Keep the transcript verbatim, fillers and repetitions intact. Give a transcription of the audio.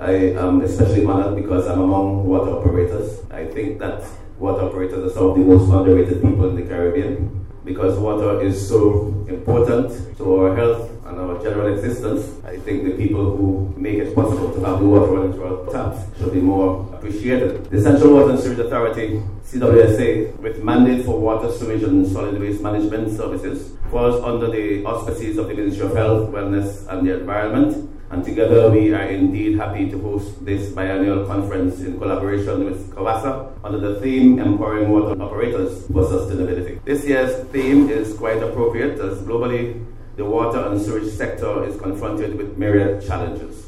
I am especially honored because I'm among water operators. I think that water operators are some of the most underrated people in the Caribbean because water is so important to our health and our general existence. I think the people who make it possible to have the water running through our taps should be more appreciated. The Central Water and Sewage Authority, C W S A, with mandate for water, sewage and solid waste management services, falls under the auspices of the Ministry of Health, Wellness and the Environment. And together we are indeed happy to host this biennial conference in collaboration with COWASA under the theme Empowering Water Operators for Sustainability. This year's theme is quite appropriate as globally the water and sewage sector is confronted with myriad challenges.